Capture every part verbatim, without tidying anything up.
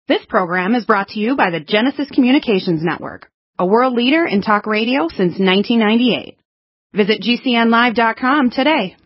This program is brought to you by the Genesis Communications Network, a world leader in talk radio since nineteen ninety-eight. Visit G C N live dot com today.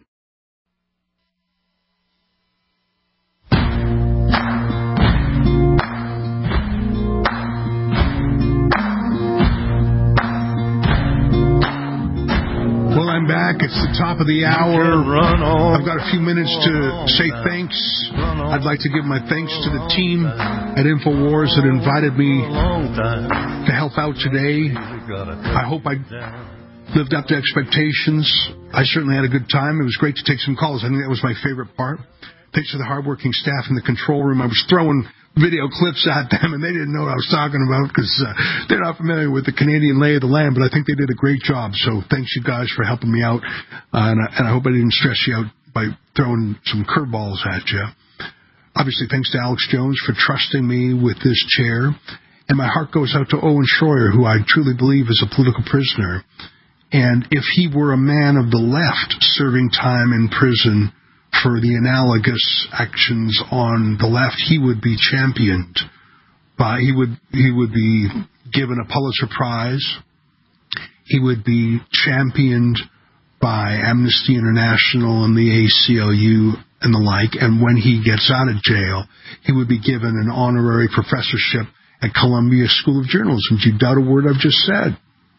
Well, I'm back. It's the top of the hour. I've got a few minutes to say thanks. I'd like to give my thanks to the team at InfoWars that invited me to help out today. I hope I lived up to expectations. I certainly had a good time. It was great to take some calls. I think that was my favorite part. Thanks to the hardworking staff in the control room. I was throwing video clips at them, and they didn't know what I was talking about because uh, they're not familiar with the Canadian lay of the land, but I think they did a great job. So thanks, you guys, for helping me out, uh, and, I, and I hope I didn't stress you out by throwing some curveballs at you. Obviously, thanks to Alex Jones for trusting me with this chair, and my heart goes out to Owen Schroyer, who I truly believe is a political prisoner. And if he were a man of the left serving time in prison for the analogous actions on the left, he would be championed by, he would he would be given a Pulitzer Prize. He would be championed by Amnesty International and the A C L U and the like. And when he gets out of jail, he would be given an honorary professorship at Columbia School of Journalism. Do you doubt a word I've just said?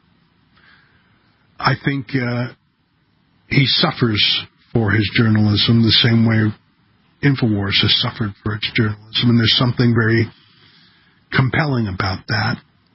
I think uh, he suffers for his journalism the same way InfoWars has suffered for its journalism, and there's something very compelling about that.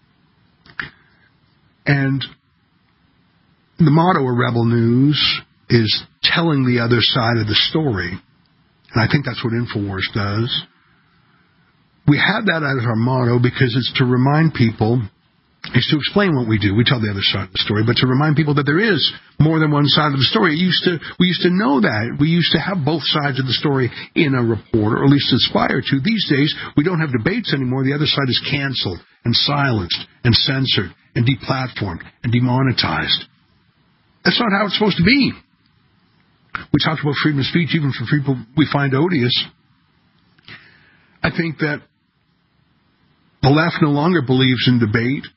And the motto of Rebel News is telling the other side of the story, and I think that's what InfoWars does. We have that as our motto because it's to remind people, is to explain what we do. We tell the other side of the story, but to remind people that there is more than one side of the story. It used to, we used to know that. We used to have both sides of the story in a report, or at least aspire to. These days, we don't have debates anymore. The other side is canceled and silenced and censored and deplatformed and demonetized. That's not how it's supposed to be. We talked about freedom of speech, even for people we find odious. I think that the left no longer believes in debate.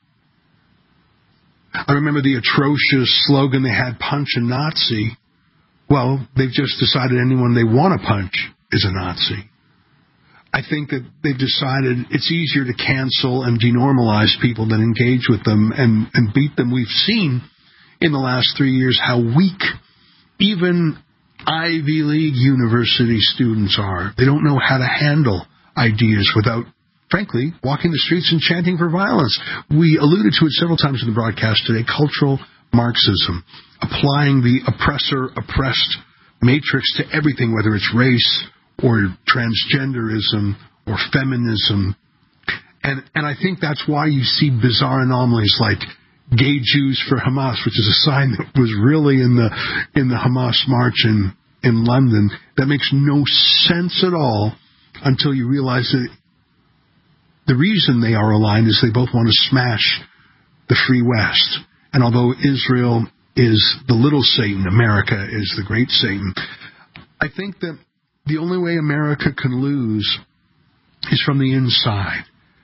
I remember the atrocious slogan they had, punch a Nazi. Well, they've just decided anyone they want to punch is a Nazi. I think that they've decided it's easier to cancel and denormalize people than engage with them and, and beat them. We've seen in the last three years how weak even Ivy League university students are. They don't know how to handle ideas without, frankly, walking the streets and chanting for violence. We alluded to it several times in the broadcast today, cultural Marxism, applying the oppressor-oppressed matrix to everything, whether it's race or transgenderism or feminism. And, and I think that's why you see bizarre anomalies like gay Jews for Hamas, which is a sign that was really in the in the Hamas march in, in London. That makes no sense at all until you realize that the reason they are aligned is they both want to smash the free West. And although Israel is the little Satan, America is the great Satan, I think that the only way America can lose is from the inside.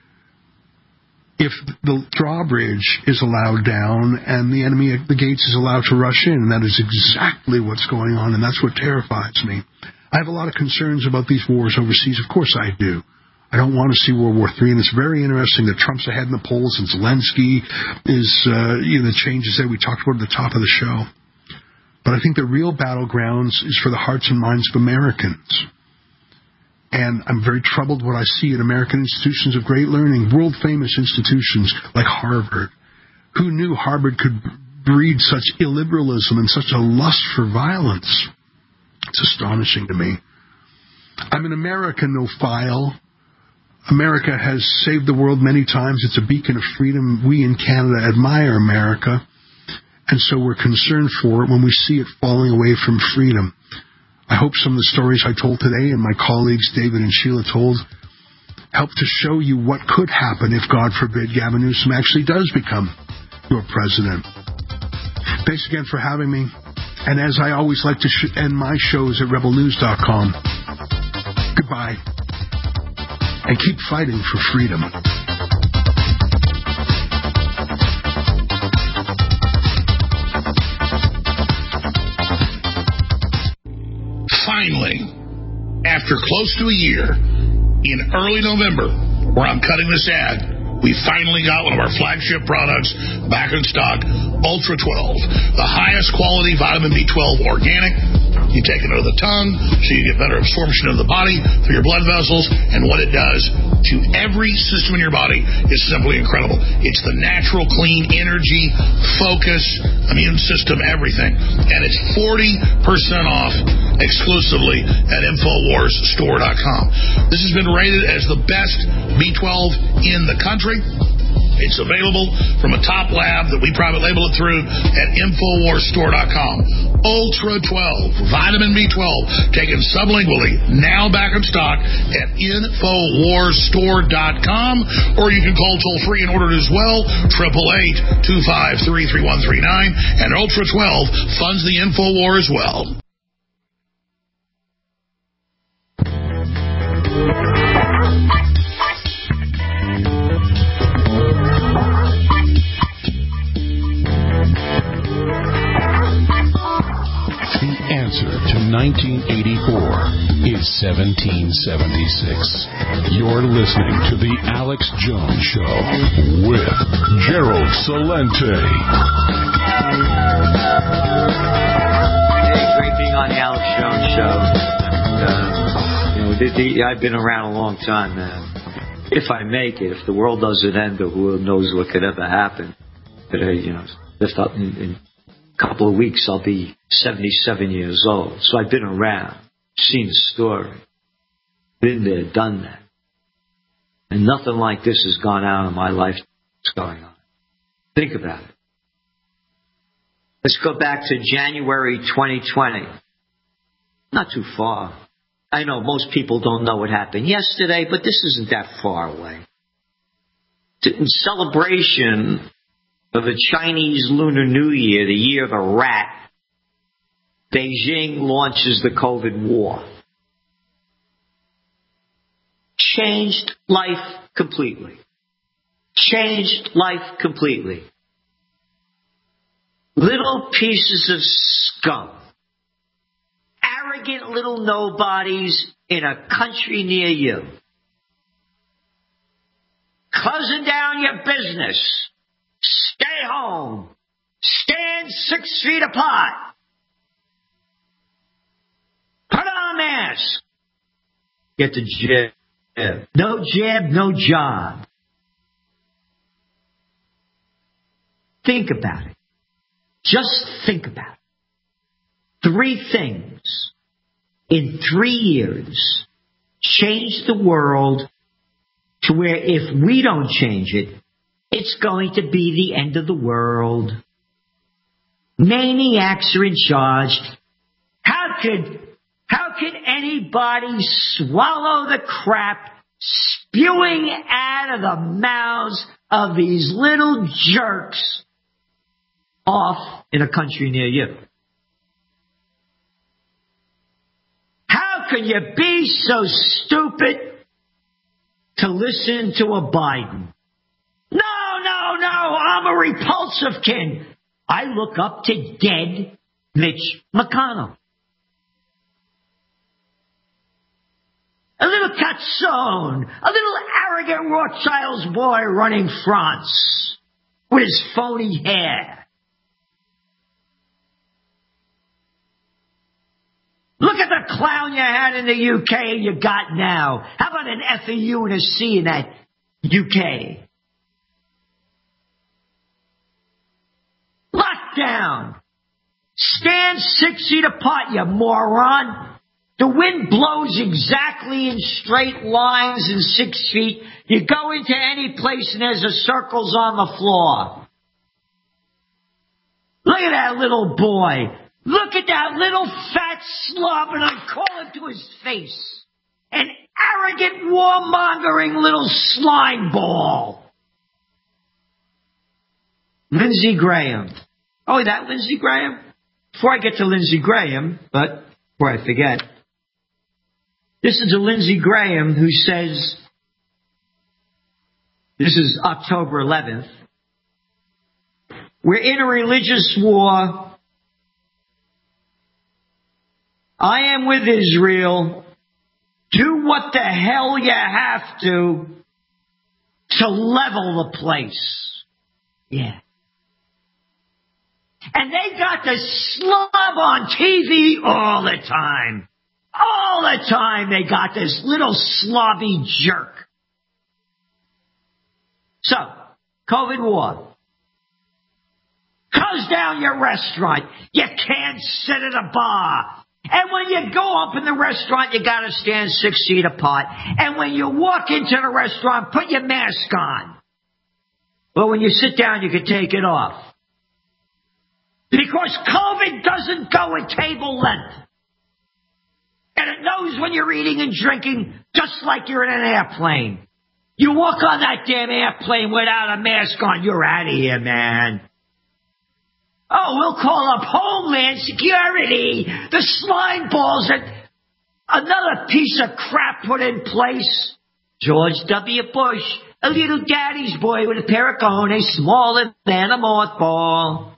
If the drawbridge is allowed down and the enemy at the gates is allowed to rush in, and that is exactly what's going on, and that's what terrifies me. I have a lot of concerns about these wars overseas. Of course I do. I don't want to see World War Three, and it's very interesting that Trump's ahead in the polls and Zelensky is, uh, you know, the changes that we talked about at the top of the show. But I think the real battlegrounds is for the hearts and minds of Americans. And I'm very troubled what I see at American institutions of great learning, world-famous institutions like Harvard. Who knew Harvard could breed such illiberalism and such a lust for violence? It's astonishing to me. I'm an Americanophile. America has saved the world many times. It's a beacon of freedom. We in Canada admire America, and so we're concerned for it when we see it falling away from freedom. I hope some of the stories I told today and my colleagues David and Sheila told help to show you what could happen if, God forbid, Gavin Newsom actually does become your president. Thanks again for having me. And as I always like to end my shows at rebel news dot com. Goodbye. and keep fighting for freedom. Finally, after close to a year, in early November, where I'm cutting this ad, we finally got one of our flagship products back in stock, Ultra twelve, the highest quality vitamin B twelve organic. You take it under the tongue so you get better absorption of the body through your blood vessels, and what it does to every system in your body is simply incredible. It's the natural, clean energy, focus, immune system, everything. And it's forty percent off exclusively at Infowars Store dot com. This has been rated as the best B twelve in the country. It's available from a top lab that we private label it through at Infowars Store dot com. Ultra twelve, vitamin B twelve, taken sublingually, now back in stock at Infowars Store dot com, or you can call toll free and order it as well, eight eight eight, two five three, three one three nine, and Ultra twelve funds the Infowar as well. nineteen eighty-four is seventeen seventy-six. You're listening to The Alex Jones Show with Gerald Celente. Hey, great being on The Alex Jones Show. Uh, you know, the, the, I've been around a long time, man. If I make it, if the world doesn't end, or who knows what could ever happen. But, uh, you know, just up in, in couple of weeks, I'll be seventy-seven years old. So I've been around, seen the story, been there, done that. And nothing like this has gone out in my life that's going on. Think about it. Let's go back to January twenty twenty. Not too far. I know most people don't know what happened yesterday, but this isn't that far away. In celebration of the Chinese Lunar New Year, the year of the rat, Beijing launches the COVID war. Changed life completely. Changed life completely. Little pieces of scum. Arrogant little nobodies in a country near you. Closing down your business. Stay home. Stand six feet apart. Put on a mask. Get the jab. No jab, no job. Think about it. Just think about it. Three things in three years changed the world to where if we don't change it, it's going to be the end of the world. Maniacs are in charge. How could, how could anybody swallow the crap spewing out of the mouths of these little jerks off in a country near you? How can you be so stupid to listen to a Biden? No, no, no, I'm a repulsive kid. I look up to dead Mitch McConnell. A little catzone, a little arrogant Rothschild's boy running France with his phony hair. Look at the clown you had in the U K and you got now. How about an F, a U, and a C in that U K? Lockdown. Stand six feet apart, you moron. The wind blows exactly in straight lines in six feet. You go into any place and there's a circles on the floor. Look at that little boy. Look at that little fat slob, and I call it to his face. An arrogant, warmongering little slime ball. Lindsey Graham. Oh, that Lindsey Graham? Before I get to Lindsey Graham, but before I forget, this is a Lindsey Graham who says This is October eleventh. We're in a religious war. I am with Israel. Do what the hell you have to to level the place. Yeah. And they got the slob on T V all the time. All the time they got this little slobby jerk. So, COVID war. Close down your restaurant. You can't sit at a bar. And when you go up in the restaurant, you gotta stand six feet apart. And when you walk into the restaurant, put your mask on. Well, when you sit down, you can take it off. Because COVID doesn't go at table length. And it knows when you're eating and drinking just like you're in an airplane. You walk on that damn airplane without a mask on, you're out of here, man. Oh, we'll call up Homeland Security. The slime balls that another piece of crap put in place. George W. Bush, a little daddy's boy with a pair of cojones smaller than a mothball.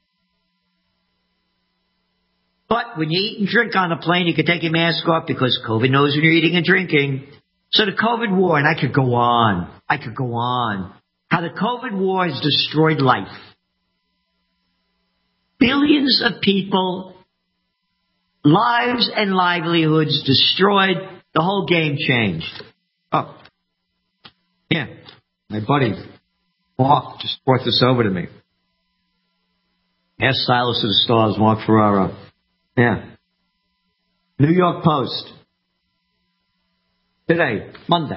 But when you eat and drink on a plane, you can take your mask off because COVID knows when you're eating and drinking. So the COVID war, and I could go on, I could go on, how the COVID war has destroyed life. Billions of people, lives and livelihoods destroyed, the whole game changed. Oh, yeah, my buddy Mark just brought this over to me. Ask Stylist of the Stars, Mark Ferraro. Yeah. New York Post. Today, Monday.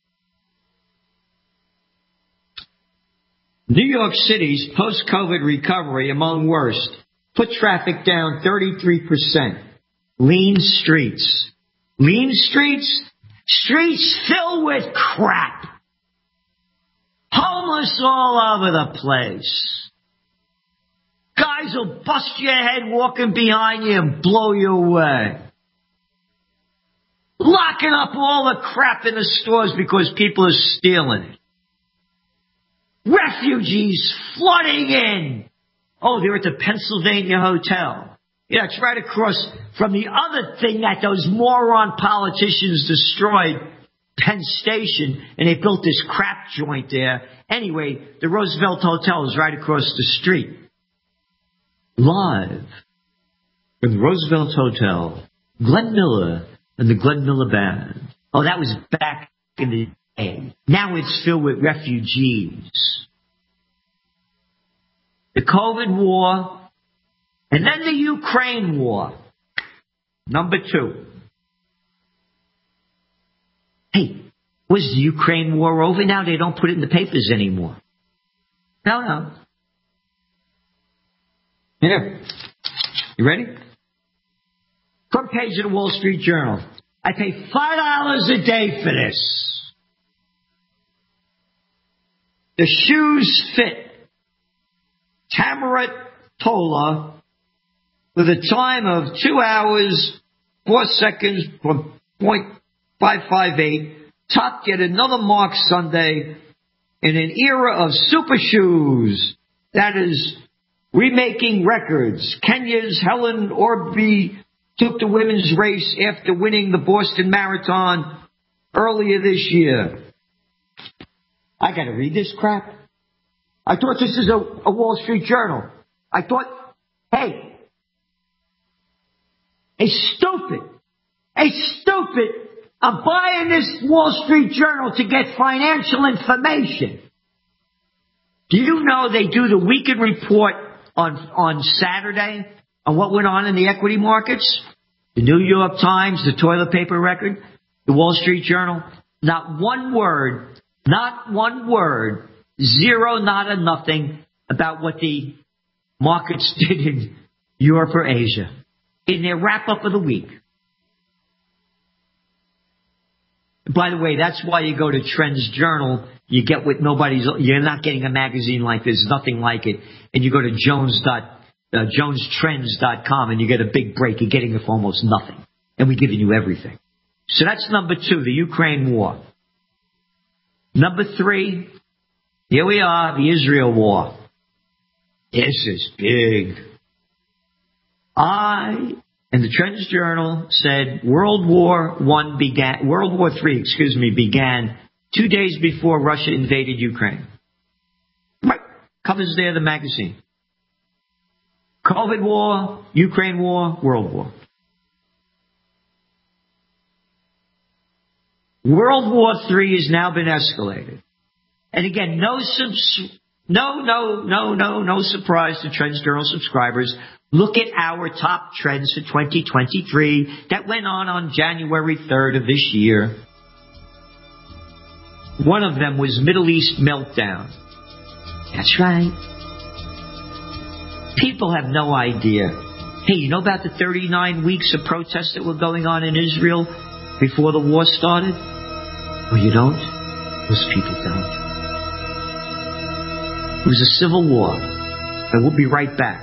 New York City's post-COVID recovery among worst. Foot traffic down thirty-three percent. Lean streets. Lean streets? Streets filled with crap. Homeless all over the place. Guys will bust your head walking behind you and blow you away. Locking up all the crap in the stores because people are stealing it. Refugees flooding in. Oh, they're at the Pennsylvania Hotel. Yeah, it's right across from the other thing that those moron politicians destroyed, Penn Station, and they built this crap joint there. Anyway, the Roosevelt Hotel is right across the street. Live from the Roosevelt Hotel, Glenn Miller and the Glenn Miller Band. Oh, that was back in the day. Now it's filled with refugees. The COVID war, and then the Ukraine war. Number two. Hey, was the Ukraine war over? Now they don't put it in the papers anymore. No, no. Here. You ready? Front page of the Wall Street Journal. I pay five dollars a day for this. The shoes fit Tamara Tola with a time of two hours, four seconds, point five five eight. Topped yet another Mark Sunday in an era of super shoes. That is remaking records. Kenya's Helen Orby took the women's race after winning the Boston Marathon earlier this year. I gotta read this crap. I thought this is a, a Wall Street Journal. I thought, hey, hey, stupid, hey, stupid, I'm buying this Wall Street Journal to get financial information. Do you know they do the weekend report on, on Saturday on what went on in the equity markets? The New York Times, the toilet paper record, the Wall Street Journal, not one word, not one word, zero, not a nothing about what the markets did in Europe or Asia in their wrap-up of the week. By the way, that's why you go to Trends Journal. You get what nobody's, you're not getting a magazine like this, nothing like it. And you go to Jones dot, uh, Jones Trends dot com and you get a big break. You're getting it for almost nothing. And we're giving you everything. So that's number two, the Ukraine war. Number three, Here we are, the Israel war. This is big. I and the Trends Journal said World War One began. World War Three, excuse me, began two days before Russia invaded Ukraine. Right, covers there the magazine. COVID war, Ukraine war, World War. World War Three has now been escalated. And again, no subs- no, no, no, no, no surprise to Trends Journal subscribers. Look at our top trends for twenty twenty-three that went on on January third of this year. One of them was Middle East meltdown. That's right. People have no idea. Hey, you know about the thirty-nine weeks of protests that were going on in Israel before the war started? Well, you don't? Most people don't. It was a civil war. And we'll be right back.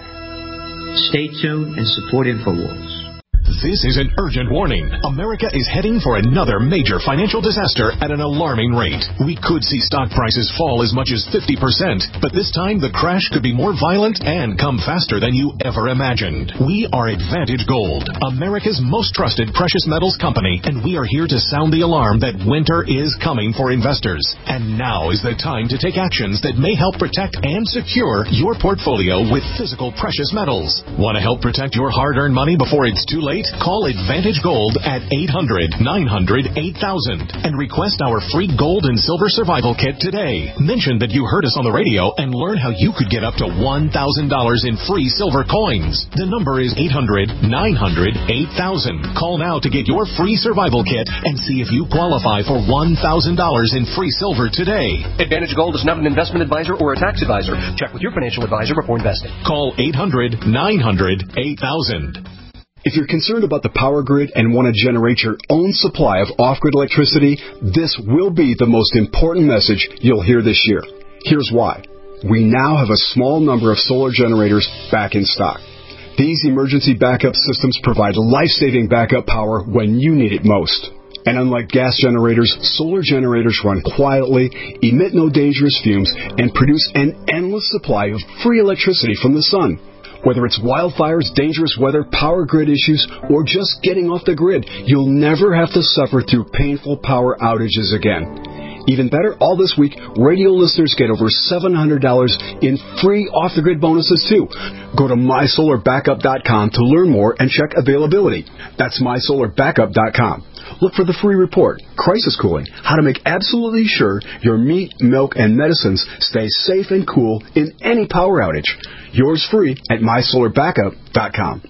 Stay tuned and support InfoWars. This is an urgent warning. America is heading for another major financial disaster at an alarming rate. We could see stock prices fall as much as fifty percent, but this time the crash could be more violent and come faster than you ever imagined. We are Advantage Gold, America's most trusted precious metals company, and we are here to sound the alarm that winter is coming for investors. And now is the time to take actions that may help protect and secure your portfolio with physical precious metals. Want to help protect your hard-earned money before it's too late? Call Advantage Gold at eight hundred, nine hundred, eight thousand and request our free gold and silver survival kit today. Mention that you heard us on the radio and learn how you could get up to one thousand dollars in free silver coins. The number is eight hundred, nine hundred, eight thousand. Call now to get your free survival kit and see if you qualify for one thousand dollars in free silver today. Advantage Gold is not an investment advisor or a tax advisor. Check with your financial advisor before investing. Call eight hundred, nine hundred, eight thousand. If you're concerned about the power grid and want to generate your own supply of off-grid electricity, this will be the most important message you'll hear this year. Here's why. We now have a small number of solar generators back in stock. These emergency backup systems provide life-saving backup power when you need it most. And unlike gas generators, solar generators run quietly, emit no dangerous fumes, and produce an endless supply of free electricity from the sun. Whether it's wildfires, dangerous weather, power grid issues, or just getting off the grid, you'll never have to suffer through painful power outages again. Even better, all this week, radio listeners get over seven hundred dollars in free off-the-grid bonuses, too. Go to my solar backup dot com to learn more and check availability. That's my solar backup dot com. Look for the free report, Crisis Cooling, how to make absolutely sure your meat, milk, and medicines stay safe and cool in any power outage. Yours free at my solar backup dot com.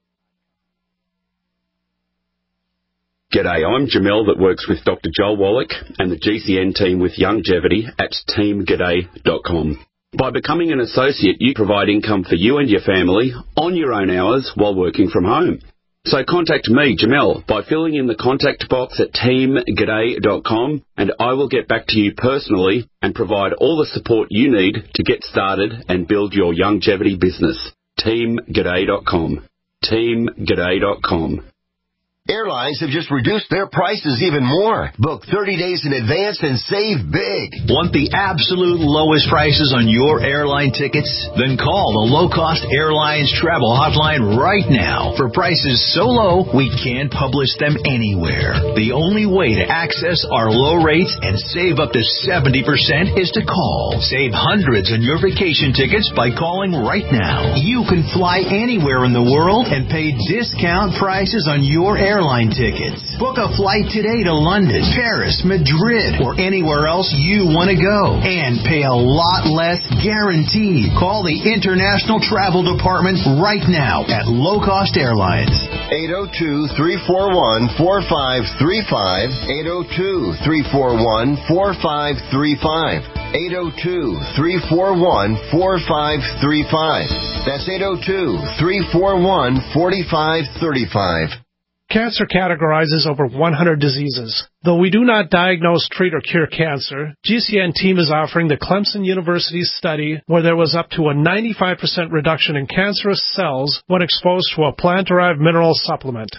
G'day, I'm Jamel that works with Doctor Joel Wallach and the G C N team with Longevity at team g'day dot com. By becoming an associate, you provide income for you and your family on your own hours while working from home. So contact me, Jamel, by filling in the contact box at team g'day dot com, and I will get back to you personally and provide all the support you need to get started and build your longevity business. team g'day dot com. team g'day dot com. Airlines have just reduced their prices even more. Book thirty days in advance and save big. Want the absolute lowest prices on your airline tickets? Then call the Low Cost Airlines Travel Hotline right now. For prices so low, we can't publish them anywhere. The only way to access our low rates and save up to seventy percent is to call. Save hundreds on your vacation tickets by calling right now. You can fly anywhere in the world and pay discount prices on your airline airline tickets. Book a flight today to London, Paris, Madrid, or anywhere else you want to go. And pay a lot less guaranteed. Call the International Travel Department right now at Low Cost Airlines. eight oh two, three four one, four five three five. eight oh two, three four one, four five three five. eight oh two, three four one, four five three five. That's eight oh two, three four one, four five three five. Cancer categorizes over one hundred diseases. Though we do not diagnose, treat, or cure cancer, G C N team is offering the Clemson University study where there was up to a ninety-five percent reduction in cancerous cells when exposed to a plant-derived mineral supplement.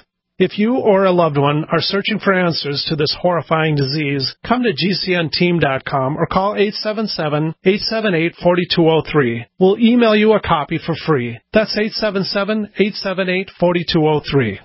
If you or a loved one are searching for answers to this horrifying disease, come to G C N team dot com or call eight seven seven, eight seven eight, four two zero three. We'll email you a copy for free. That's eight seven seven, eight seven eight, four two zero three.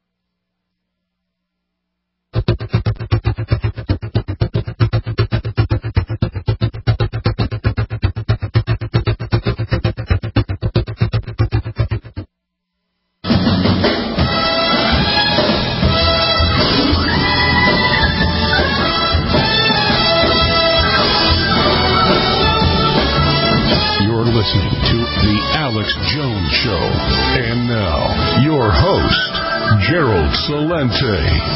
Listening to The Alex Jones Show. And now, your host, Gerald Celente.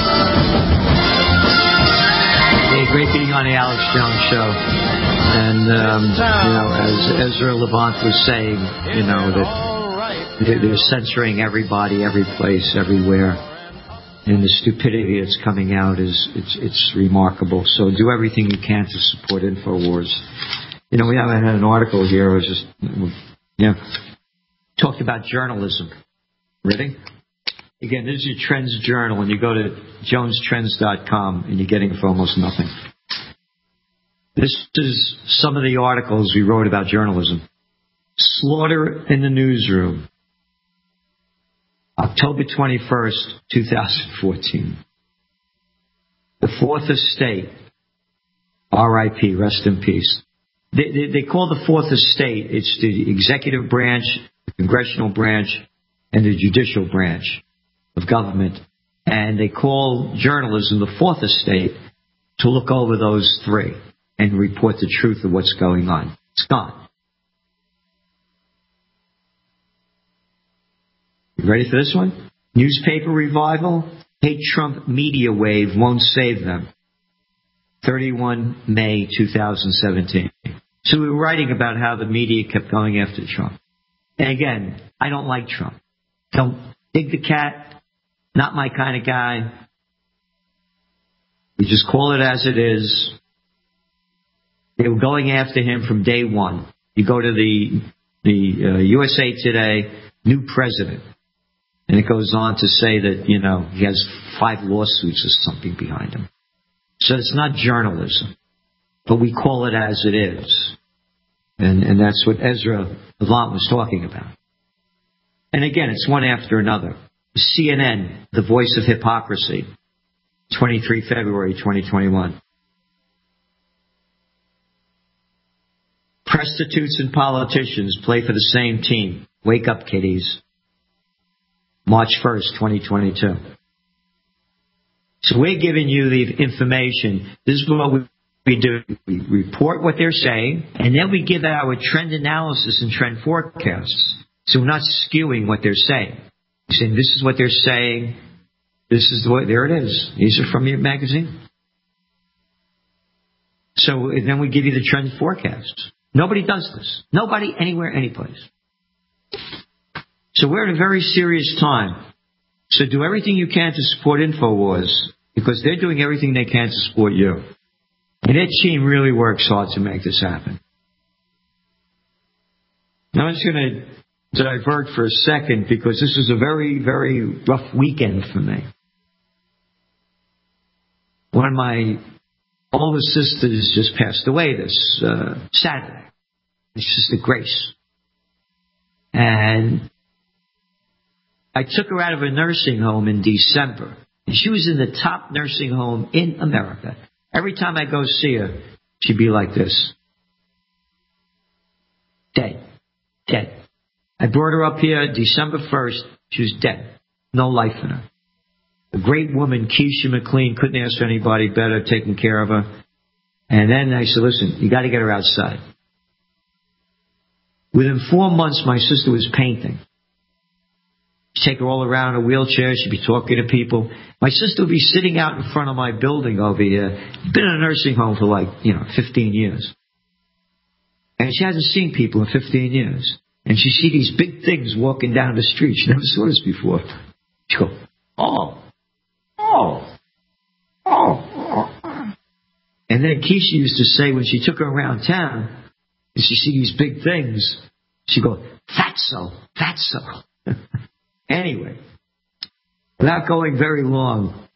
Hey, great being on The Alex Jones Show. And, um, you know, as Ezra Levant was saying, you know, that they're censoring everybody, every place, everywhere. And the stupidity that's coming out is it's, it's remarkable. So do everything you can to support InfoWars. You know, we haven't had an article here. It was just, yeah, talked about journalism. Ready? Again, this is your Trends Journal, and you go to jones trends dot com, and you're getting for almost nothing. This is some of the articles we wrote about journalism. Slaughter in the newsroom. October twenty-first, twenty fourteen. The Fourth Estate. R I P, rest in peace. They, they, they call the Fourth Estate, it's the executive branch, the congressional branch, and the judicial branch of government. And they call journalism the Fourth Estate to look over those three and report the truth of what's going on. It's gone. You ready for this one? Newspaper revival. Hate Trump media wave won't save them. thirty-first of May, twenty seventeen. So we were writing about how the media kept going after Trump. And again, I don't like Trump. Don't dig the cat. Not my kind of guy. We just call it as it is. They were going after him from day one. You go to the the uh, U S A Today, new president. And it goes on to say that, you know, he has five lawsuits or something behind him. So it's not journalism, but we call it as it is. And, and that's what Ezra Levant was talking about. And again, it's one after another. C N N, the voice of hypocrisy, twenty-third of February, twenty twenty-one. Prostitutes and politicians play for the same team. Wake up, kiddies. March first, twenty twenty-two. So we're giving you the information. This is what we, we do. We report what they're saying, and then we give our trend analysis and trend forecasts. So we're not skewing what they're saying. We're saying this is what they're saying. This is what, there it is. These are from your magazine. So then we give you the trend forecasts. Nobody does this. Nobody, anywhere, anyplace. So we're at a very serious time. So do everything you can to support InfoWars, because they're doing everything they can to support you. And their team really works hard to make this happen. Now I'm just going to divert for a second, because this is a very, very rough weekend for me. One of my older sisters just passed away this uh, Saturday. It's Sister Grace. And I took her out of a nursing home in December. And she was in the top nursing home in America. Every time I go see her, she'd be like this. Dead. Dead. I brought her up here December first. She was dead. No life in her. A great woman, Keisha McLean, couldn't ask for anybody better, taking care of her. And then I said, listen, you got to get her outside. Within four months, my sister was painting. She'd take her all around a wheelchair. She'd be talking to people. My sister would be sitting out in front of my building over here. Been in a nursing home for like, you know, fifteen years. And she hasn't seen people in fifteen years. And she see these big things walking down the street. She never saw this before. She go, oh, oh, oh, oh. And then Keisha used to say when she took her around town, and she see these big things, she'd go, fatso, fatso. Anyway, Without going very long,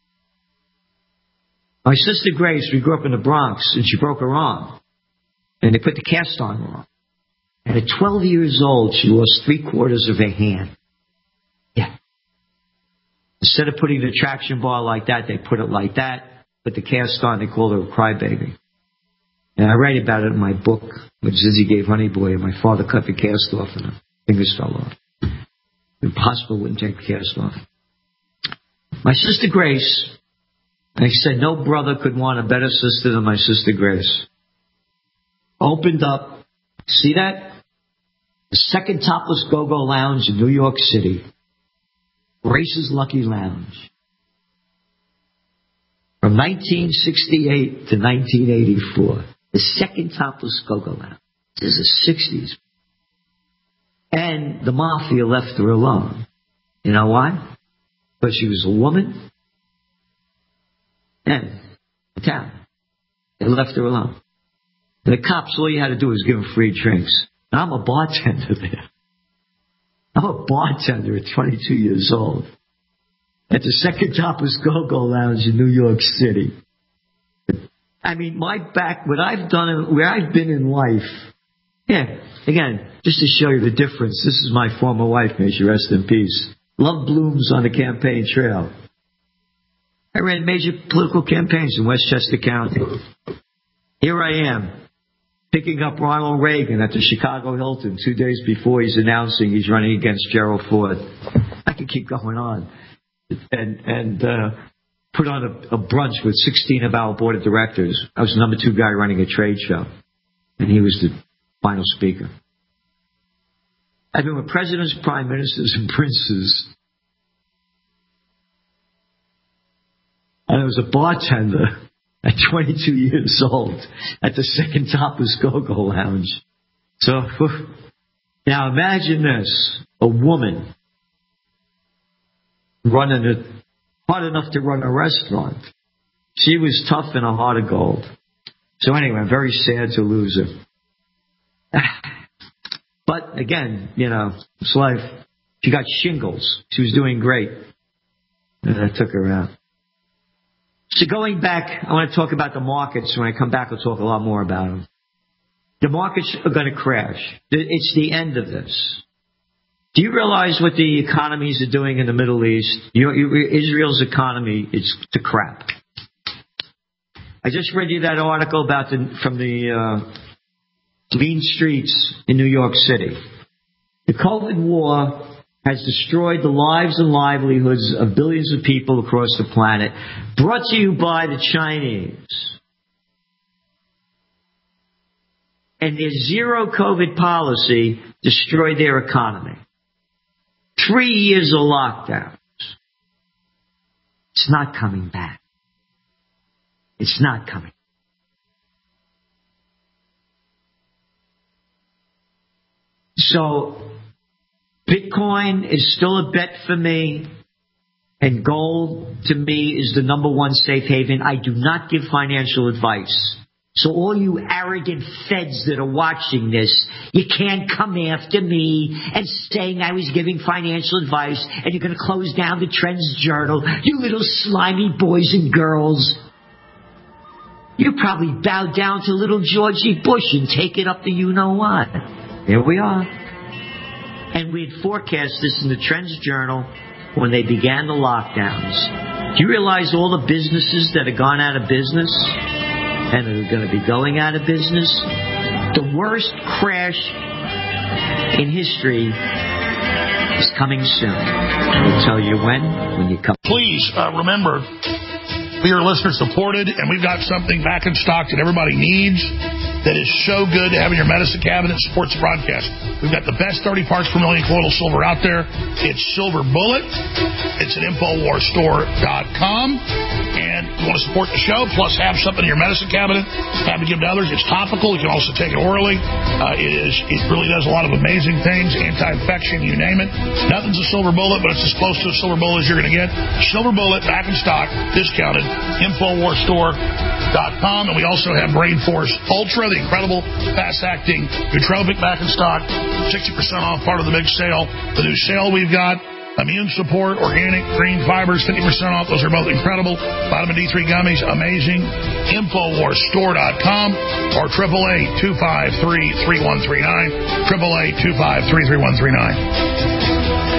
my sister Grace, we grew up in the Bronx, and she broke her arm. And they put the cast on her arm. And at twelve years old, she lost three quarters of her hand. Yeah. Instead of putting the traction bar like that, they put it like that. Put the cast on, they called her a crybaby. And I write about it in my book, which Zizzy gave Honey Boy, and my father cut the cast off and her fingers fell off. The hospital wouldn't take the cast off. My sister Grace, and I said no brother could want a better sister than my sister Grace, opened up, see that? The second topless go-go lounge in New York City. Grace's Lucky Lounge. From nineteen sixty-eight to nineteen eighty-four. The second topless go-go lounge. This is the sixties. And the mafia left her alone. You know why? Because she was a woman. And the town. They left her alone. And the cops, all you had to do was give them free drinks. And I'm a bartender there. I'm a bartender at twenty-two years old. At the second topless go-go lounge in New York City. I mean, my back, what I've done, where I've been in life. Yeah, again, just to show you the difference. This is my former wife, may she rest in peace. Love blooms on the campaign trail. I ran major political campaigns in Westchester County. Here I am, picking up Ronald Reagan at the Chicago Hilton two days before he's announcing he's running against Gerald Ford. I could keep going on. And and uh, put on a, a brunch with sixteen of our board of directors. I was the number two guy running a trade show. And he was the final speaker. I've been with presidents, prime ministers, and princes. And I was a bartender at twenty-two years old at the second topless go-go lounge. So, now imagine this. A woman running it hard enough to run a restaurant. She was tough and a heart of gold. So anyway, I'm very sad to lose her. But again, you know, it's life. She got shingles. She was doing great. And I took her out. So going back, I want to talk about the markets. When I come back, I'll talk a lot more about them. The markets are going to crash. It's the end of this. Do you realize what the economies are doing in the Middle East? You know, Israel's economy is to crap. I just read you that article about the, from the uh, mean streets in New York City. The COVID war has destroyed the lives and livelihoods of billions of people across the planet. Brought to you by the Chinese. And their zero COVID policy destroyed their economy. Three years of lockdowns. It's not coming back. It's not coming. So, Bitcoin is still a bet for me, and gold, to me, is the number one safe haven. I do not give financial advice. So all you arrogant feds that are watching this, you can't come after me and saying I was giving financial advice and you're going to close down the Trends Journal. You little slimy boys and girls. You probably bow down to little Georgie Bush and take it up the you-know-what. Here we are. And we had forecast this in the Trends Journal when they began the lockdowns. Do you realize all the businesses that have gone out of business and are going to be going out of business? The worst crash in history is coming soon. We'll tell you when, when you come. Please uh, remember, we are listener supported, and we've got something back in stock that everybody needs that is so good to have in your medicine cabinet. Supports the broadcast. We've got the best thirty parts per million colloidal silver out there. It's Silver Bullet. It's at Infowar Store dot com. And you want to support the show, plus have something in your medicine cabinet, have to give to others. It's topical. You can also take it orally. Uh, it is. It really does a lot of amazing things, anti-infection, you name it. Nothing's a silver bullet, but it's as close to a silver bullet as you're going to get. Silver Bullet, back in stock, discounted, Infowar Store dot com. And we also have Brain Force Ultra, the incredible fast-acting nootropic, back in stock, sixty percent off, part of the big sale. The new sale we've got Immune support, organic, green fibers, fifty percent off. Those are both incredible. Vitamin D three gummies, amazing. Infowars Store dot com or eight eight eight, two five three, three one three nine. eight eight eight, two five three, three one three nine.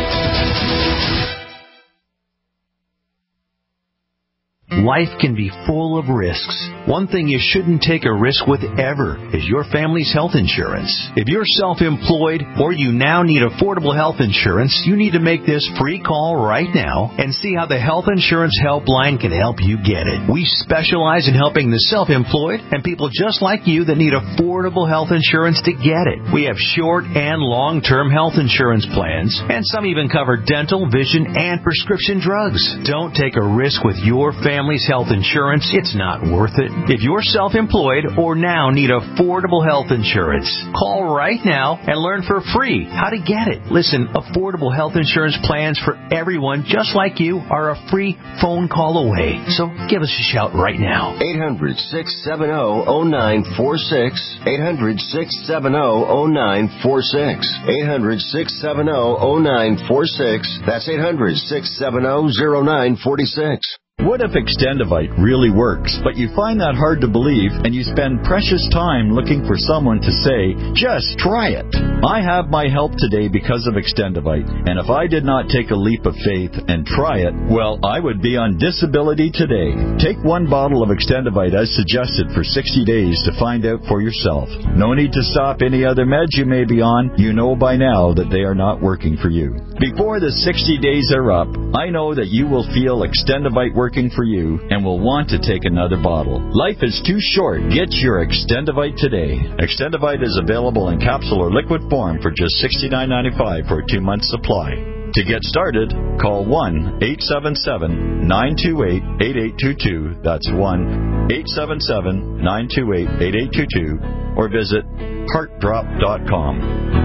Life can be full of risks. One thing you shouldn't take a risk with ever is your family's health insurance. If you're self-employed or you now need affordable health insurance, you need to make this free call right now and see how the Health Insurance Helpline can help you get it. We specialize in helping the self-employed and people just like you that need affordable health insurance to get it. We have short and long-term health insurance plans, and some even cover dental, vision, and prescription drugs. Don't take a risk with your family. Family's health insurance, it's not worth it. If you're self-employed or now need affordable health insurance, call right now and learn for free how to get it. Listen, affordable health insurance plans for everyone just like you are a free phone call away. So give us a shout right now. eight hundred, six seven zero, zero nine four six. eight hundred, six seven zero, zero nine four six. eight hundred, six seven zero, zero nine four six. That's eight hundred, six seven zero, zero nine four six. What if Extendivite really works, but you find that hard to believe and you spend precious time looking for someone to say, just try it? I have my help today because of Extendivite, and if I did not take a leap of faith and try it, well, I would be on disability today. Take one bottle of Extendivite as suggested for sixty days to find out for yourself. No need to stop any other meds you may be on. You know by now that they are not working for you. Before the sixty days are up, I know that you will feel Extendivite working for you and will want to take another bottle. Life is too short. Get your Extendivite today. Extendivite is available in capsule or liquid form for just sixty-nine ninety-five for a two-month supply. To get started, call one eight seven seven, nine two eight, eight eight two two. That's one eight seven seven, nine two eight, eight eight two two or visit heart drop dot com.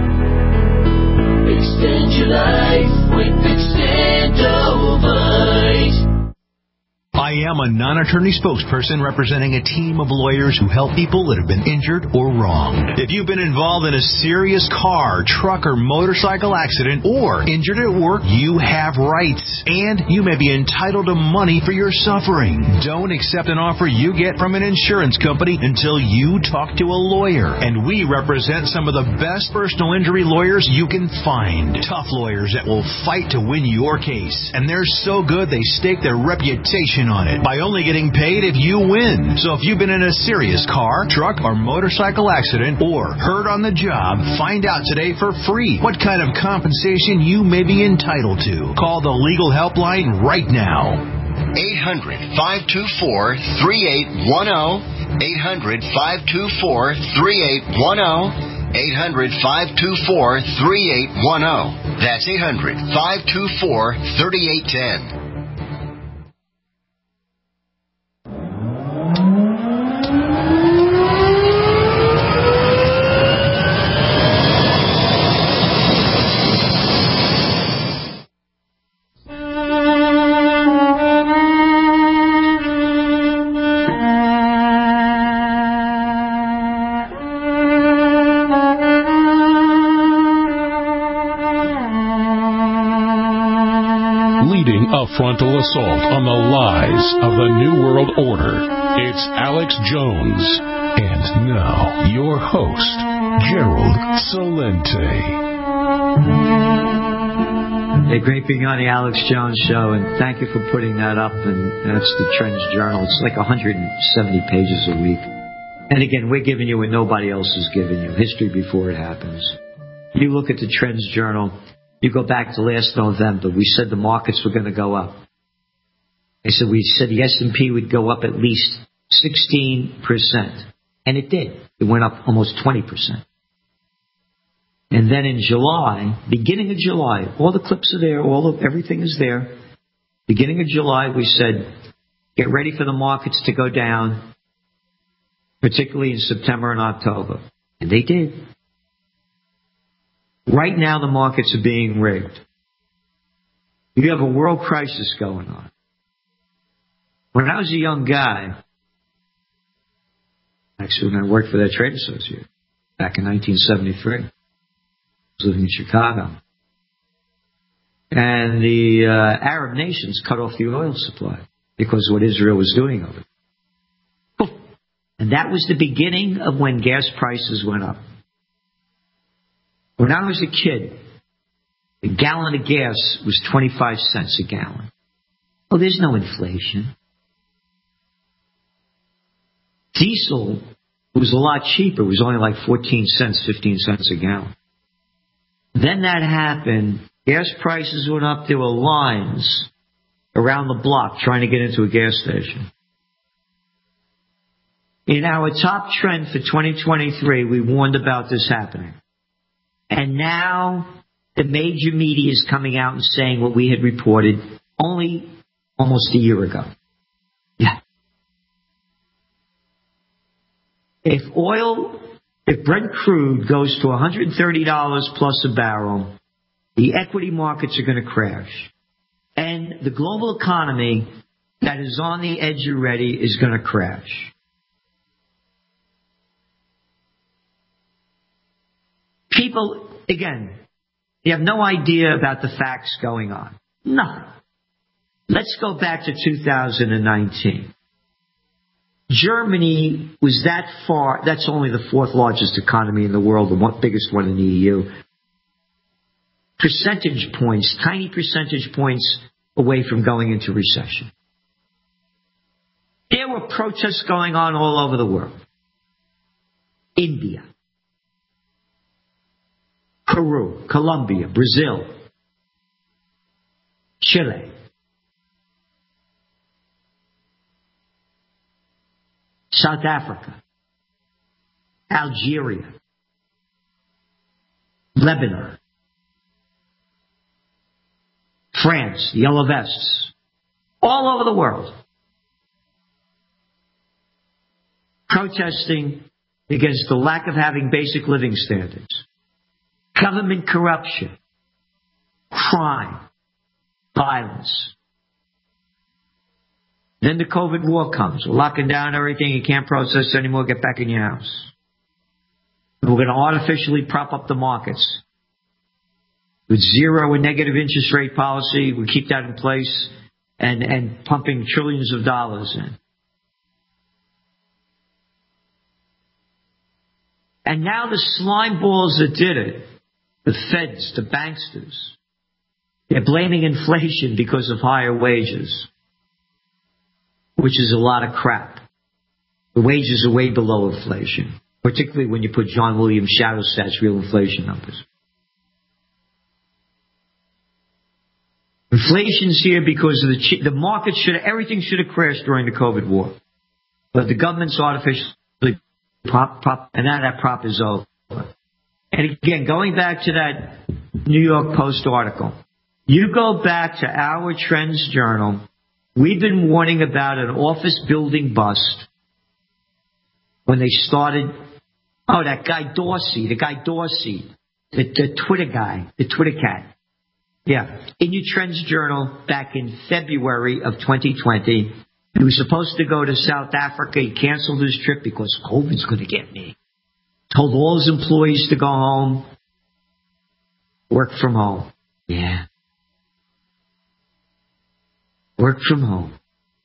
Extend your life with Extendivite. I am a non-attorney spokesperson representing a team of lawyers who help people that have been injured or wronged. If you've been involved in a serious car, truck, or motorcycle accident or injured at work, you have rights, and you may be entitled to money for your suffering. Don't accept an offer you get from an insurance company until you talk to a lawyer, and we represent some of the best personal injury lawyers you can find. Tough lawyers that will fight to win your case, and they're so good they stake their reputation on it by only getting paid if you win. So if you've been in a serious car, truck, or motorcycle accident or hurt on the job, find out today for free what kind of compensation you may be entitled to. Call the legal helpline right now. eight hundred, five two four, three eight one zero. eight hundred, five two four, three eight one zero. eight hundred, five two four, three eight one zero. That's eight hundred, five two four, three eight one zero. A frontal assault on the lies of the New World Order. It's Alex Jones. And now, your host, Gerald Celente. Hey, great being on the Alex Jones Show, and thank you for putting that up. And that's the Trends Journal. It's like one hundred seventy pages a week. And again, we're giving you what nobody else is giving you, history before it happens. You look at the Trends Journal. You go back to last November, we said the markets were going to go up. I said we said the S and P would go up at least sixteen percent. And it did. It went up almost twenty percent. And then in July, beginning of July, all the clips are there, all of everything is there. Beginning of July, we said, get ready for the markets to go down, particularly in September and October. And they did. Right now, the markets are being rigged. You have a world crisis going on. When I was a young guy, actually when I worked for that trade association back in nineteen seventy-three, I was living in Chicago. And the uh, Arab nations cut off the oil supply because of what Israel was doing of it. And that was the beginning of when gas prices went up. When I was a kid, a gallon of gas was twenty-five cents a gallon. Oh, there's no inflation. Diesel was a lot cheaper. It was only like fourteen cents, fifteen cents a gallon. Then that happened. Gas prices went up. There were lines around the block trying to get into a gas station. In our top trend for twenty twenty-three, we warned about this happening. And now the major media is coming out and saying what we had reported only almost a year ago. Yeah. If oil, if Brent crude goes to one hundred thirty dollars plus a barrel, the equity markets are going to crash. And the global economy that is on the edge already is going to crash. People, again, they have no idea about the facts going on. Nothing. Let's go back to two thousand nineteen. Germany was that far, that's only the fourth largest economy in the world, the one, biggest one in the E U. Percentage points, tiny percentage points away from going into recession. There were protests going on all over the world. India, Peru, Colombia, Brazil, Chile, South Africa, Algeria, Lebanon, France, the Yellow Vests, all over the world, protesting against the lack of having basic living standards, government corruption, crime, violence. Then the COVID war comes. We're locking down everything. You can't process anymore. Get back in your house. And we're going to artificially prop up the markets. With zero and negative interest rate policy, we keep that in place and, and pumping trillions of dollars in. And now the slime balls that did it, the feds, the banksters, they're blaming inflation because of higher wages, which is a lot of crap. The wages are way below inflation, particularly when you put John Williams' shadow stats, real inflation numbers. Inflation's here because of the the market should everything should have crashed during the COVID war, but the government's artificially prop prop and now that prop is over. And again, going back to that New York Post article, you go back to our Trends Journal. We've been warning about an office building bust when they started. Oh, that guy Dorsey, the guy Dorsey, the, the Twitter guy, the Twitter cat. Yeah, in your Trends Journal back in February of twenty twenty, he was supposed to go to South Africa. He canceled his trip because COVID's going to get me. Told all his employees to go home, work from home. Yeah. Work from home.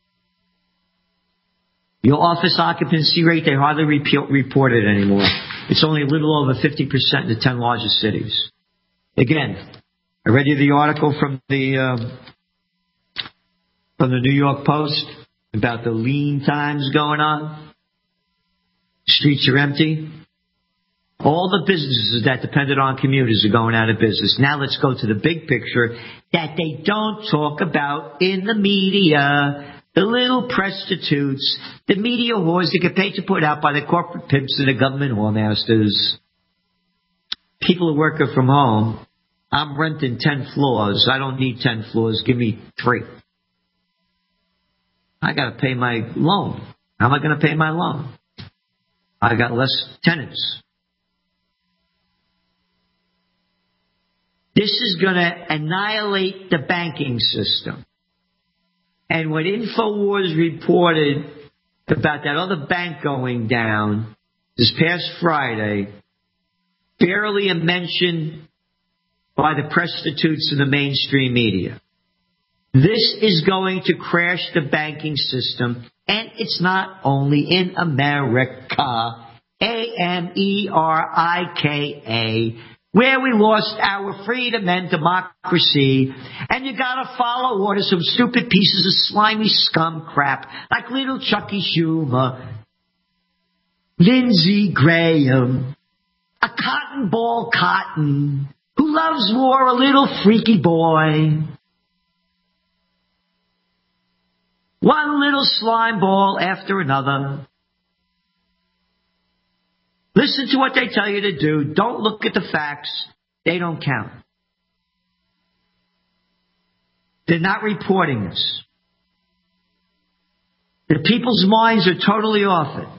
Your office occupancy rate, they hardly report it anymore. It's only a little over fifty percent in the ten largest cities. Again, I read you the article from the um, from the New York Post about the lean times going on. Streets are empty. All the businesses that depended on commuters are going out of business. Now let's go to the big picture that they don't talk about in the media. The little prostitutes, the media whores that get paid to put out by the corporate pimps and the government whoremasters. People are working from home. I'm renting ten floors. I don't need ten floors. Give me three. I got to pay my loan. How am I going to pay my loan? I got less tenants. This is going to annihilate the banking system. And when InfoWars reported about that other bank going down this past Friday, barely a mention by the prostitutes in the mainstream media. This is going to crash the banking system, and it's not only in America, A M E R I K A, where we lost our freedom and democracy, and you gotta follow orders from stupid pieces of slimy scum crap like little Chucky Schumer, Lindsey Graham, a cotton ball cotton, who loves war, a little freaky boy. One little slime ball after another. Listen to what they tell you to do. Don't look at the facts. They don't count. They're not reporting this. The people's minds are totally off it.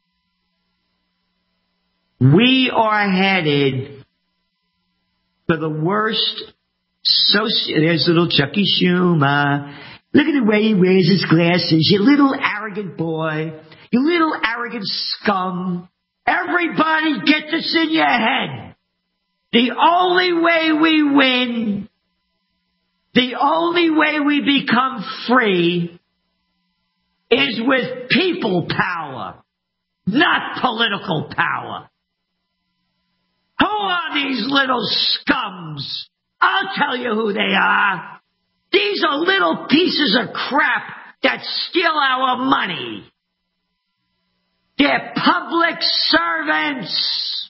We are headed for the worst soci- There's little Chucky Schumer. Look at the way he wears his glasses. You little arrogant boy. You little arrogant scum. Everybody get this in your head. The only way we win, the only way we become free is with people power, not political power. Who are these little scums? I'll tell you who they are. These are little pieces of crap that steal our money. They're public servants.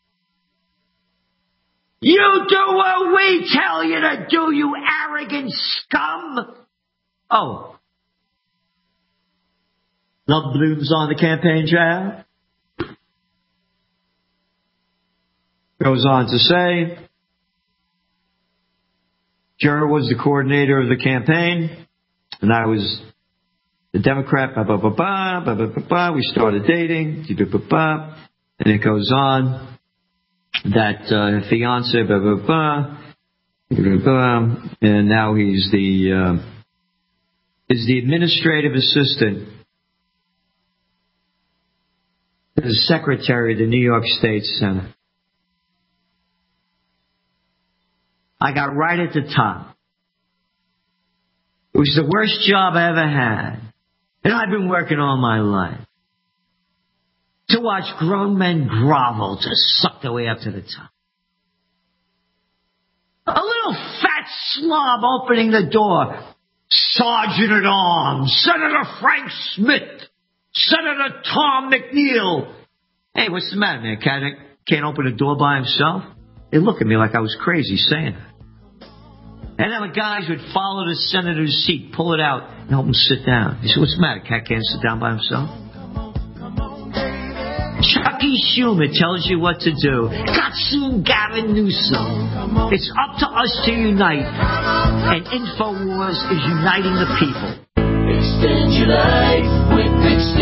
You do what we tell you to do, you arrogant scum. Oh. Love balloons on the campaign trail. Goes on to say, Jared was the coordinator of the campaign, and I was the Democrat, blah, blah, blah, blah, blah, blah, blah, blah. We started dating, blah, blah, blah, and it goes on that uh, fiance, blah, blah, blah, blah, blah, and now he's the uh, is the administrative assistant to the secretary of the New York State Senate. I got right at the top. It was the worst job I ever had. And I've been working all my life. To watch grown men grovel to suck their way up to the top. A little fat slob opening the door. Sergeant at Arms, Senator Frank Smith, Senator Tom McNeil. Hey, what's the matter, man? Can't, can't open a door by himself? They look at me like I was crazy saying that. And then the guys would follow the senator's seat, pull it out, and help him sit down. He said, what's the matter? Cat can't sit down by himself? Chucky Schumer tells you what to do. Godseen Gavin Newsom. It's up to us to unite. And InfoWars is uniting the people. Extend your life with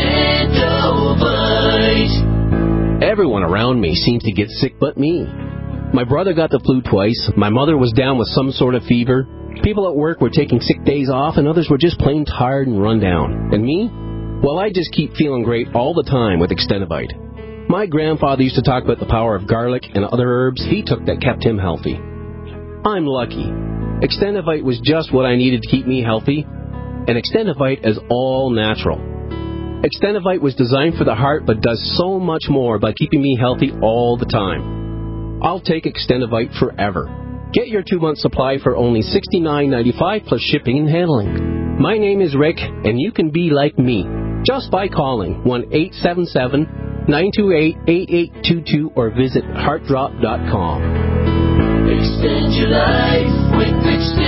Extendovite. Everyone around me seems to get sick but me. My brother got the flu twice, my mother was down with some sort of fever, people at work were taking sick days off, and others were just plain tired and run down. And me? Well, I just keep feeling great all the time with Extendovite. My grandfather used to talk about the power of garlic and other herbs he took that kept him healthy. I'm lucky. Extendovite was just what I needed to keep me healthy, and Extendovite is all natural. Extendovite was designed for the heart but does so much more by keeping me healthy all the time. I'll take Extendovite forever. Get your two-month supply for only sixty-nine ninety-five plus shipping and handling. My name is Rick, and you can be like me just by calling one eight seven seven, nine two eight, eight eight two two or visit heart drop dot com. Extend your life with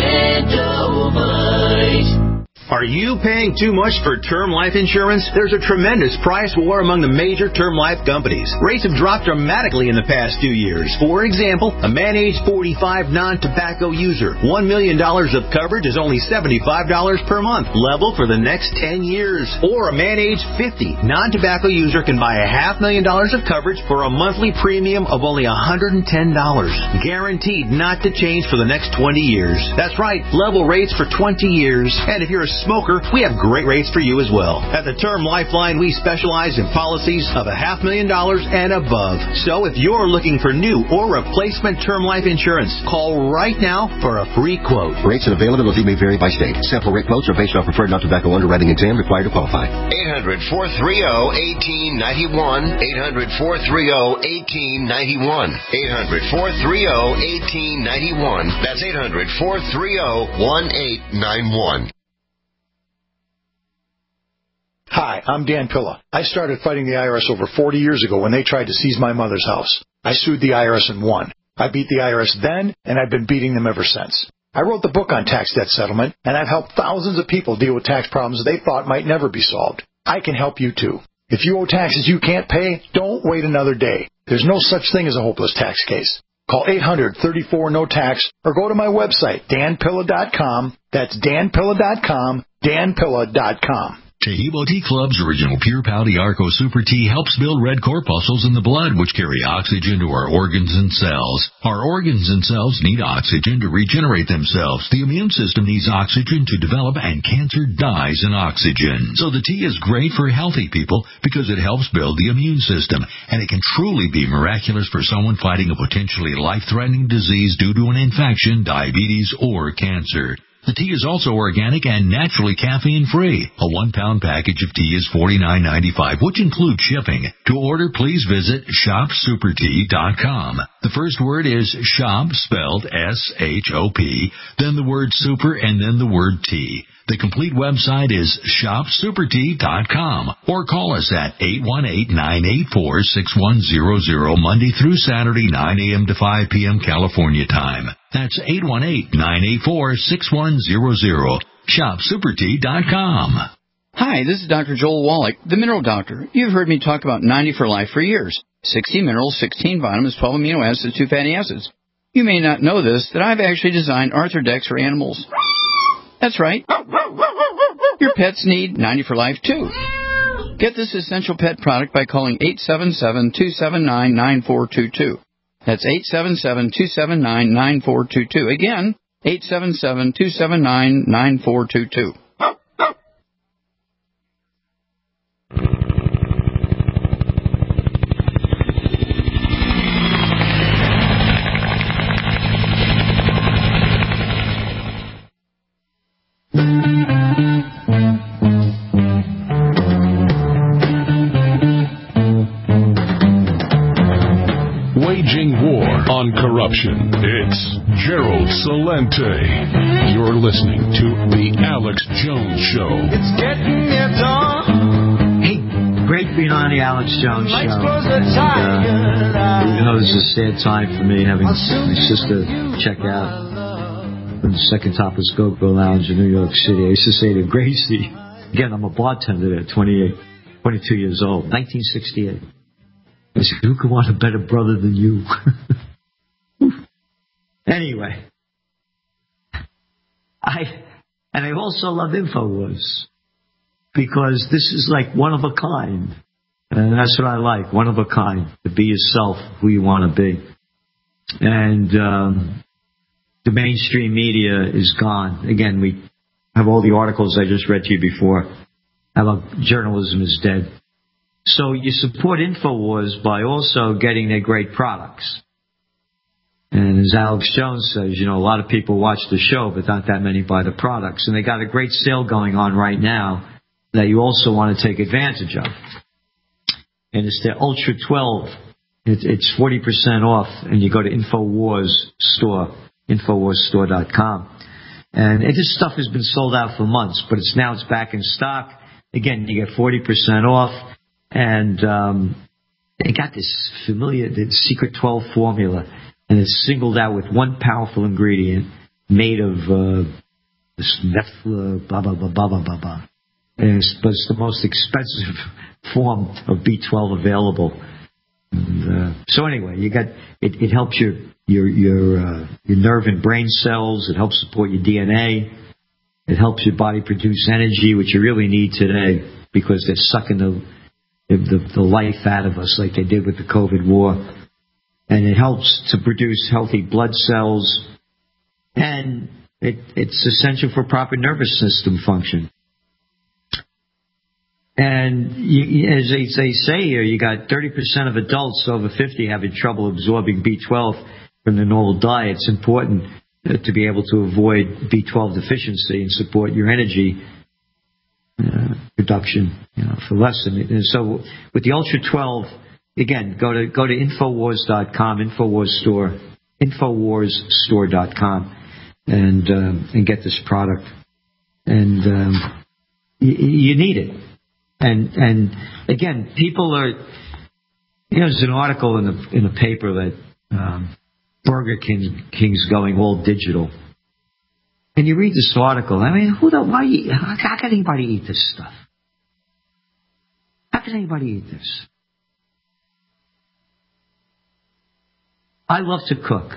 Extendovite. Are you paying too much for term life insurance? There's a tremendous price war among the major term life companies. Rates have dropped dramatically in the past two years. For example, a man age forty-five non-tobacco user, one million dollars of coverage is only seventy-five dollars per month, level for the next ten years. Or a man age fifty non-tobacco user can buy a half million dollars of coverage for a monthly premium of only one hundred ten dollars. Guaranteed not to change for the next twenty years. That's right, level rates for twenty years. And if you're a smoker, we have great rates for you as well. At the Term Lifeline, we specialize in policies of a half million dollars and above. So if you're looking for new or replacement term life insurance, call right now for a free quote. Rates and availability may vary by state. Sample rate quotes are based on preferred non-tobacco underwriting exam required to qualify. eight hundred, four three zero, one eight nine one. eight hundred, four three zero, one eight nine one. eight hundred, four three zero, one eight nine one. That's eight hundred, four three zero, one eight nine one. Hi, I'm Dan Pilla. I started fighting the I R S over forty years ago when they tried to seize my mother's house. I sued the I R S and won. I beat the I R S then, and I've been beating them ever since. I wrote the book on tax debt settlement, and I've helped thousands of people deal with tax problems they thought might never be solved. I can help you, too. If you owe taxes you can't pay, don't wait another day. There's no such thing as a hopeless tax case. Call eight hundred, thirty-four, no tax or go to my website, dan pilla dot com. That's dan pilla dot com, dan pilla dot com. Taheebo Tea Club's original Pure Pouty Arco Super Tea helps build red corpuscles in the blood, which carry oxygen to our organs and cells. Our organs and cells need oxygen to regenerate themselves. The immune system needs oxygen to develop, and cancer dies in oxygen. So the tea is great for healthy people because it helps build the immune system, and it can truly be miraculous for someone fighting a potentially life-threatening disease due to an infection, diabetes, or cancer. The tea is also organic and naturally caffeine-free. A one-pound package of tea is forty-nine ninety-five, which includes shipping. To order, please visit shop super tea dot com. The first word is shop, spelled S H O P, then the word super, and then the word tea. The complete website is shop super tea dot com, or call us at eight one eight, nine eight four, six one zero zero Monday through Saturday, nine a.m. to five p.m. California time. That's eight one eight, nine eight four, six one zero zero. shop super tea dot com. Hi, this is Doctor Joel Wallach, the Mineral Doctor. You've heard me talk about ninety for Life for years. sixty minerals, sixteen vitamins, twelve amino acids, two fatty acids. You may not know this, that I've actually designed Arthrodex for animals. That's right. Your pets need ninety for Life, too. Get this essential pet product by calling eight seven seven, two seven nine, nine four two two. That's eight seven seven, two seven nine, nine four two two. Again, eight seven seven, two seven nine, nine four two two. Waging war on corruption. It's Gerald Celente. You're listening to The Alex Jones Show. It's getting near dawn. Hey, great being on The Alex Jones Show. And, uh, even though this is a sad time for me, having my sister check out from the Second Topless Go-Go Lounge in New York City. I used to say to Gracie, again, I'm a bartender there, twenty-eight, twenty-two years old, nineteen sixty-eight. I said, who could want a better brother than you? Anyway, I and I also love InfoWars because this is like one of a kind. And that's what I like, one of a kind, to be yourself, who you want to be. And um, the mainstream media is gone. Again, we have all the articles I just read to you before about journalism is dead. So you support InfoWars by also getting their great products. And as Alex Jones says, you know, a lot of people watch the show, but not that many buy the products. And they got a great sale going on right now that you also want to take advantage of. And it's the Ultra twelve. It, it's forty percent off, and you go to InfoWars store, InfoWars store dot com. And it, this stuff has been sold out for months, but it's now it's back in stock. Again, you get forty percent off. And um, they got this familiar, the Secret twelve formula, and it's singled out with one powerful ingredient made of uh, this Nefla, blah, blah, blah, blah, blah, blah, blah. And it's, but it's the most expensive form of B twelve available. And, uh, so anyway, you got it, it helps your your your uh, your nerve and brain cells. It helps support your D N A. It helps your body produce energy, which you really need today because they're sucking the The, the life out of us like they did with the COVID war. And it helps to produce healthy blood cells. And It, it's essential for proper nervous system function. And you, as they, they say here, you got thirty percent of adults over fifty having trouble absorbing B twelve from the normal diet. It's important to be able to avoid B twelve deficiency and support your energy uh, production, you know, for less than it. And so with the Ultra twelve, again, go to go to Infowars dot com, Infowars store, Infowars store dot com, and um, and get this product. And um, you, you need it. And and again, people are. You know, there's an article in the in the paper that um, Burger King King's going all digital. And you read this article. I mean, who the why? You, how, how can anybody eat this stuff? How can anybody eat this? I love to cook,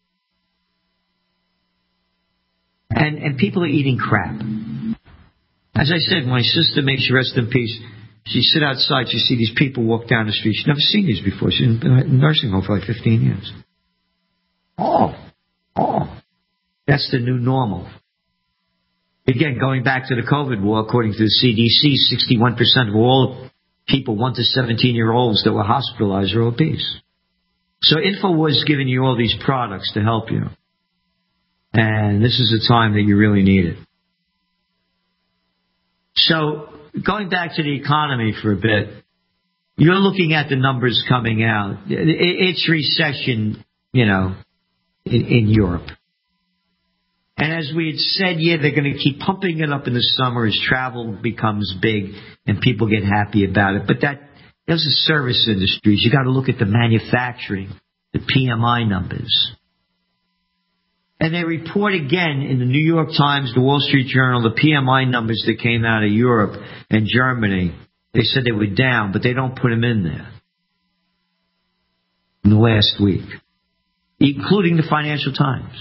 and and people are eating crap. As I said, my sister, may she rest in peace, she sit outside, she see these people walk down the street. She's never seen these before. She's been in a nursing home for like fifteen years. Oh, oh, that's the new normal. Again, going back to the COVID war, according to the C D C, sixty-one percent of all people one to seventeen-year-olds that were hospitalized are obese. So InfoWars is giving you all these products to help you. And this is the time that you really need it. So, going back to the economy for a bit, you're looking at the numbers coming out. It's recession, you know, in, in Europe. And as we had said, yeah, they're going to keep pumping it up in the summer as travel becomes big and people get happy about it. But that those are service industries. You got to look at the manufacturing, the P M I numbers. And they report again in the New York Times, the Wall Street Journal, the P M I numbers that came out of Europe and Germany. They said they were down, but they don't put them in there in the last week, including the Financial Times.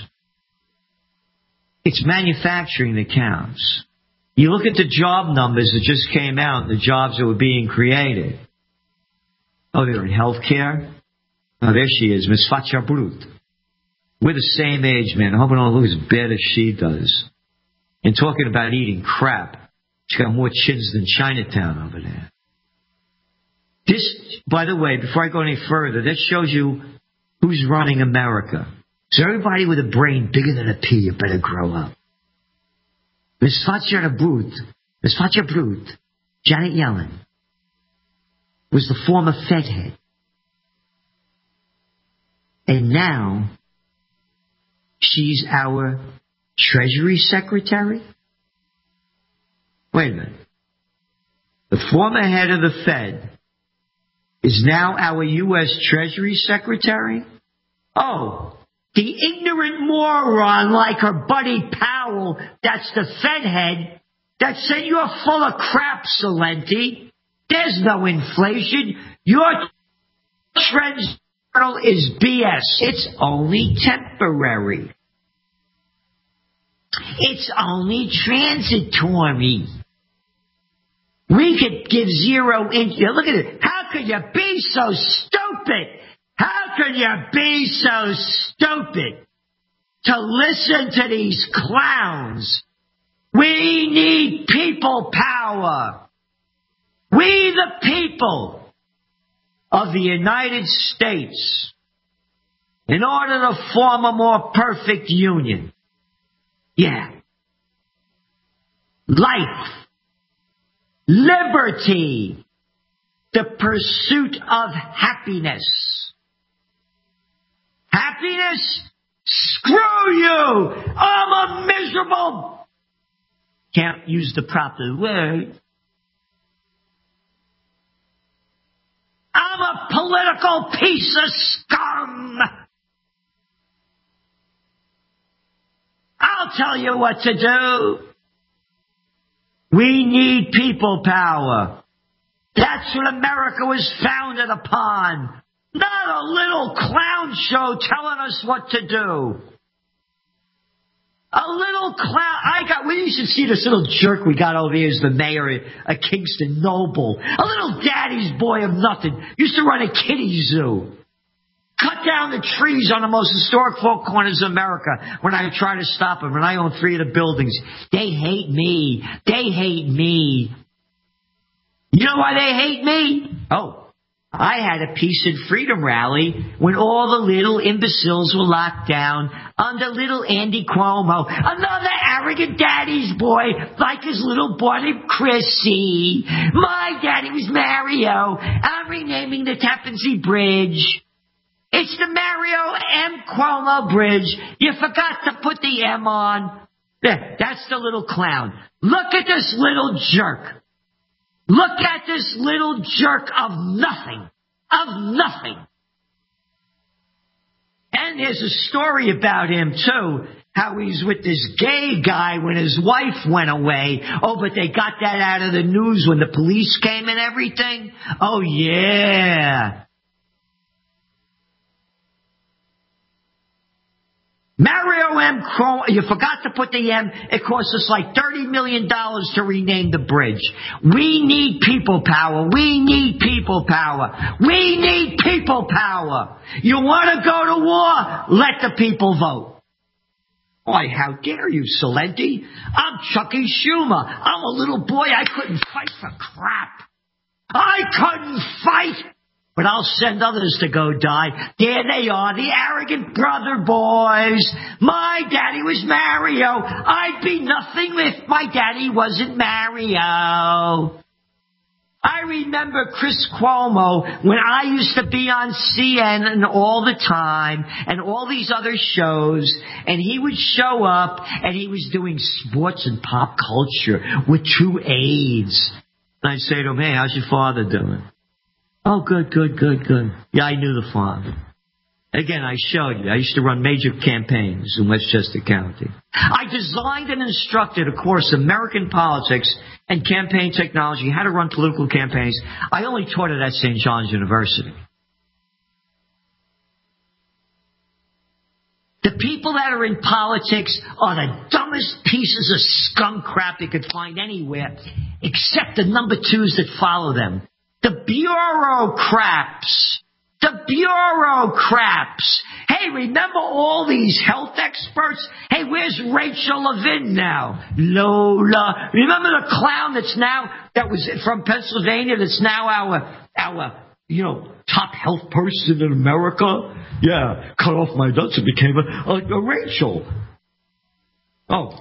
It's manufacturing that counts. You look at the job numbers that just came out, the jobs that were being created. Oh, they're in healthcare. Oh, there she is, Miss Fatja Brut. We're the same age, man. I hope I don't look as bad as she does. And talking about eating crap, she's got more chins than Chinatown over there. This, by the way, before I go any further, that shows you who's running America. So everybody with a brain bigger than a pea, you better grow up. Miss Fatja Brut, Miss Fatja Brut, Janet Yellen, was the former Fed head. And now she's our Treasury Secretary? Wait a minute. The former head of the Fed is now our U S Treasury Secretary? Oh, the ignorant moron like her buddy Powell, that's the Fed head, that said you're full of crap, Salenti. There's no inflation. Your Treasury is B S. It's only temporary. It's only transitory. We could give zero interest. Look at it. How could you be so stupid? How could you be so stupid to listen to these clowns? We need people power. We the people of the United States, in order to form a more perfect union. Yeah. Life, liberty, the pursuit of happiness. Happiness? Screw you! I'm a miserable... Can't use the proper word. I'm a political piece of scum. I'll tell you what to do. We need people power. That's what America was founded upon. Not a little clown show telling us what to do. A little clown. I got, well, you should see this little jerk we got over here as the mayor of Kingston Noble. A little daddy's boy of nothing. Used to run a kiddie zoo. Cut cut down the trees on the most historic four corners of America when I try to stop them, and I own three of the buildings. They hate me. They hate me. You know why they hate me? Oh. I had a peace and freedom rally when all the little imbeciles were locked down under little Andy Cuomo, another arrogant daddy's boy like his little buddy Chrissy. My daddy was Mario. I'm renaming the Tappan Zee Bridge. It's the Mario M. Cuomo Bridge. You forgot to put the M on. There, that's the little clown. Look at this little jerk. Look at this little jerk of nothing. Of nothing. And there's a story about him, too. How he's with this gay guy when his wife went away. Oh, but they got that out of the news when the police came and everything. Oh, yeah. Mario M. Cuomo, you forgot to put the M. It cost us like thirty million dollars to rename the bridge. We need people power. We need people power. We need people power. You want to go to war? Let the people vote. Why, how dare you, Salenti? I'm Chucky Schumer. I'm a little boy. I couldn't fight for crap. I couldn't fight. But I'll send others to go die. There they are, the arrogant brother boys. My daddy was Mario. I'd be nothing if my daddy wasn't Mario. I remember Chris Cuomo when I used to be on C N N all the time and all these other shows, and he would show up and he was doing sports and pop culture with two aides. And I'd say to him, hey, how's your father doing? Oh, good, good, good, good. Yeah, I knew the father. Again, I showed you. I used to run major campaigns in Westchester County. I designed and instructed a course, American Politics and Campaign Technology, how to run political campaigns. I only taught it at Saint John's University. The people that are in politics are the dumbest pieces of scum crap you could find anywhere, except the number twos that follow them. The bureaucrats. The bureaucrats. Hey, remember all these health experts? Hey, where's Rachel Levin now? Lola. Remember the clown that's now, that was from Pennsylvania, that's now our, our, you know, top health person in America? Yeah, cut off my nuts and became a, a, a Rachel. Oh.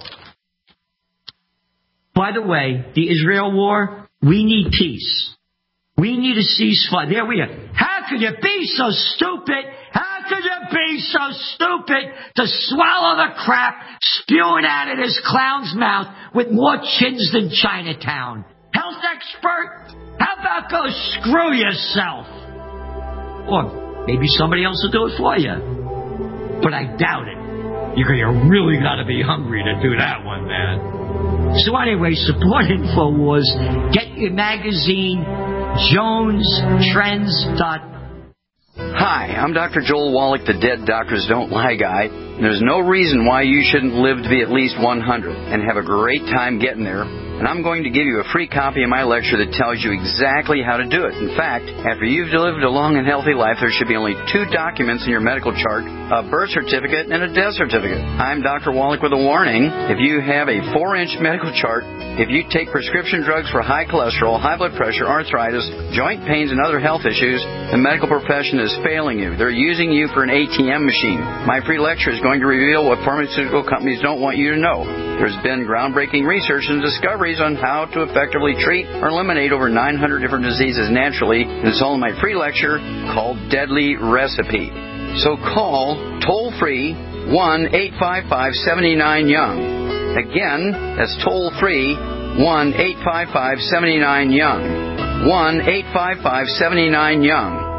By the way, the Israel war, we need peace. We need a ceasefire. There we are. How could you be so stupid? How could you be so stupid to swallow the crap spewing out of this clown's mouth with more chins than Chinatown? Health expert? How about go screw yourself? Or maybe somebody else will do it for you. But I doubt it. You really got to be hungry to do that one, man. So anyway, support InfoWars. Get your magazine, Jones Trends dot com. Hi, I'm Doctor Joel Wallach, the Dead Doctors Don't Lie guy. And there's no reason why you shouldn't live to be at least one hundred and have a great time getting there. And I'm going to give you a free copy of my lecture that tells you exactly how to do it. In fact, after you've lived a long and healthy life, there should be only two documents in your medical chart, a birth certificate and a death certificate. I'm Doctor Wallach with a warning. If you have a four-inch medical chart, if you take prescription drugs for high cholesterol, high blood pressure, arthritis, joint pains, and other health issues, the medical profession is failing you. They're using you for an A T M machine. My free lecture is going to reveal what pharmaceutical companies don't want you to know. There's been groundbreaking research and discoveries on how to effectively treat or eliminate over nine hundred different diseases naturally, and it's all in my free lecture called Deadly Recipe. So call toll-free one eight five five, seven nine, young. Again, that's toll-free one eight five five, seven nine, young. one eight five five, seven nine, young.